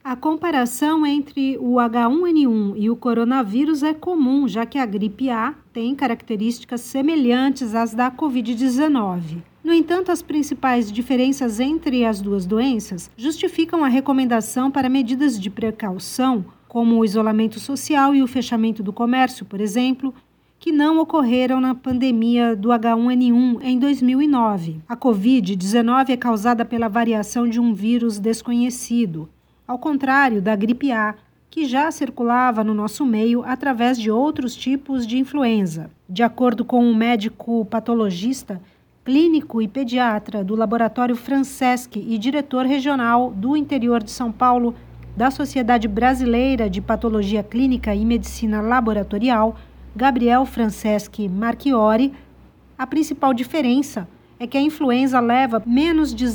A comparação entre o H1N1 e o coronavírus é comum, já que a gripe A tem características semelhantes às da Covid-19. No entanto, as principais diferenças entre as duas doenças justificam a recomendação para medidas de precaução, como o isolamento social e o fechamento do comércio, por exemplo, que não ocorreram na pandemia do H1N1 em 2009. A Covid-19 é causada pela variação de um vírus desconhecido, ao contrário da gripe A, que já circulava no nosso meio através de outros tipos de influenza. De acordo com um médico patologista, clínico e pediatra do Laboratório Franceschi e diretor regional do interior de São Paulo da Sociedade Brasileira de Patologia Clínica e Medicina Laboratorial, Gabriel Franceschi Marchiori, a principal diferença é que a influenza leva menos de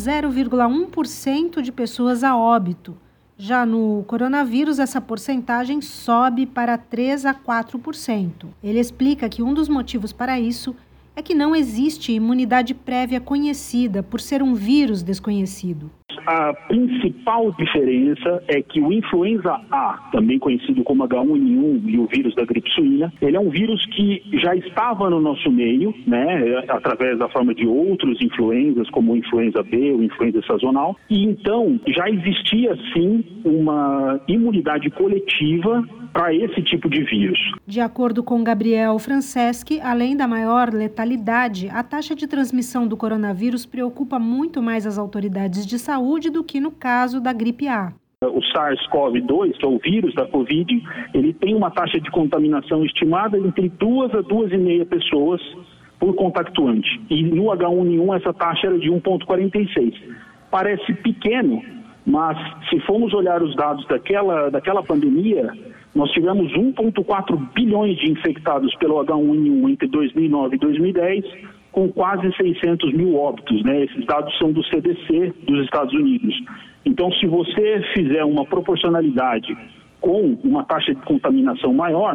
0,1% de pessoas a óbito. Já no coronavírus, essa porcentagem sobe para 3 a 4%. Ele explica que um dos motivos para isso é que não existe imunidade prévia conhecida por ser um vírus desconhecido. A principal diferença é que o influenza A, também conhecido como H1N1 e o vírus da gripe suína, ele é um vírus que já estava no nosso meio, né, através da forma de outros influenzas, como o influenza B, o influenza sazonal, e então já existia sim uma imunidade coletiva para esse tipo de vírus. De acordo com Gabriel Franceschi, além da maior letalidade, a taxa de transmissão do coronavírus preocupa muito mais as autoridades de saúde do que no caso da gripe A. O SARS-CoV-2, que é o vírus da Covid, ele tem uma taxa de contaminação estimada entre 2 a 2,5 pessoas por contactuante. E no H1N1 essa taxa era de 1,46. Parece pequeno, mas se formos olhar os dados daquela pandemia, nós tivemos 1,4 bilhões de infectados pelo H1N1 entre 2009 e 2010, com quase 600 mil óbitos, né? Esses dados são do CDC dos Estados Unidos. Então, se você fizer uma proporcionalidade com uma taxa de contaminação maior,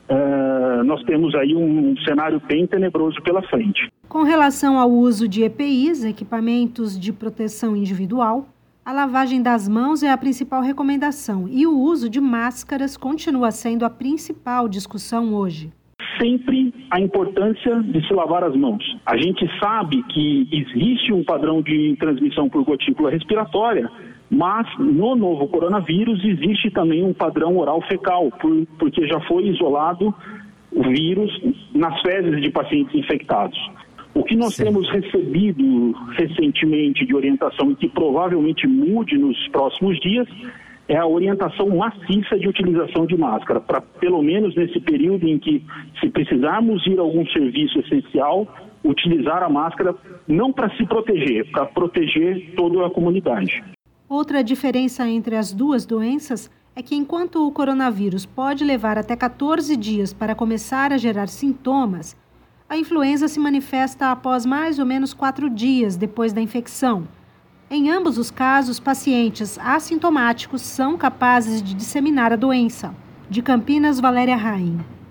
nós temos aí um cenário bem tenebroso pela frente. Com relação ao uso de EPIs, equipamentos de proteção individual, a lavagem das mãos é a principal recomendação e o uso de máscaras continua sendo a principal discussão hoje. Sempre a importância de se lavar as mãos. A gente sabe que existe um padrão de transmissão por gotícula respiratória, mas no novo coronavírus existe também um padrão oral-fecal, porque já foi isolado o vírus nas fezes de pacientes infectados. O que nós temos recebido recentemente de orientação e que provavelmente mude nos próximos dias é a orientação maciça de utilização de máscara, para pelo menos nesse período em que, se precisarmos ir a algum serviço essencial, utilizar a máscara não para se proteger, para proteger toda a comunidade. Outra diferença entre as duas doenças é que enquanto o coronavírus pode levar até 14 dias para começar a gerar sintomas, a influenza se manifesta após mais ou menos 4 dias depois da infecção. Em ambos os casos, pacientes assintomáticos são capazes de disseminar a doença. De Campinas, Valéria Raim.